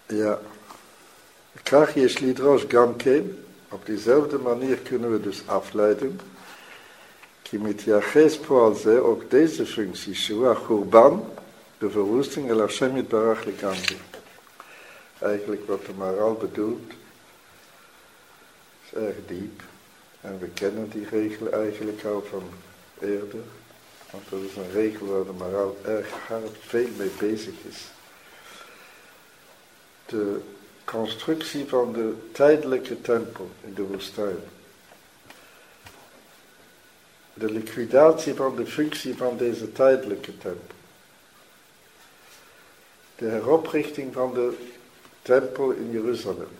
Ja. Kach je slidros gamken. Op diezelfde manier kunnen we dus afleiden. Ki mityaches poal ze, ook deze functie, shua churban, de verwoesting, el Hashem yitbarach legamri. Eigenlijk wat de Maharal bedoelt, is erg diep. En we kennen die regel eigenlijk al van eerder. Want dat is een regel waar de Maharal erg hard veel mee bezig is. De constructie van de tijdelijke tempel in de woestijn. De liquidatie van de functie van deze tijdelijke tempel. De heroprichting van de tempel in Jeruzalem.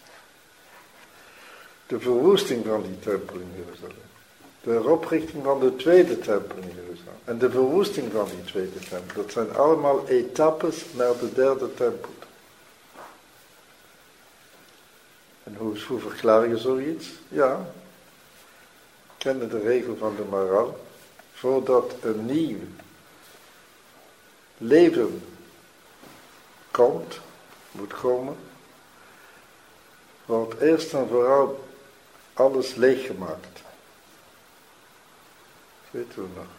De verwoesting van die tempel in Jeruzalem. De heroprichting van de tweede tempel in Jeruzalem. En de verwoesting van die tweede tempel. Dat zijn allemaal etappes naar de derde tempel. En hoe verklaar je zoiets? Ja, kennen de regel van de Maharal. Voordat een nieuw leven moet komen, wordt eerst en vooral alles leeggemaakt. Dat weten we nog.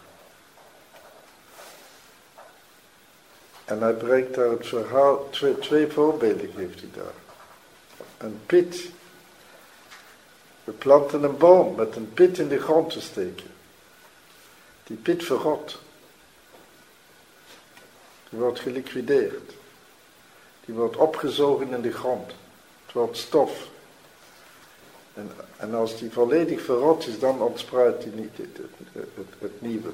En hij brengt daar het verhaal, twee voorbeelden geeft hij daar. Een pit. We planten een boom met een pit in de grond te steken. Die pit verrot. Die wordt geliquideerd. Die wordt opgezogen in de grond. Het wordt stof. En als die volledig verrot is, dan ontspruit die niet het nieuwe.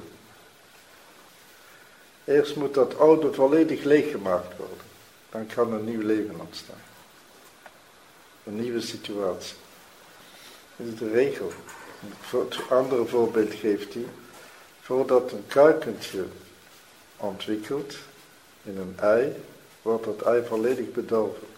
Eerst moet dat oude volledig leeggemaakt worden. Dan kan een nieuw leven ontstaan. Een nieuwe situatie. Dat is de regel. Het andere voorbeeld geeft hij. Voordat een kuikentje ontwikkelt in een ei, wordt dat ei volledig bedorven.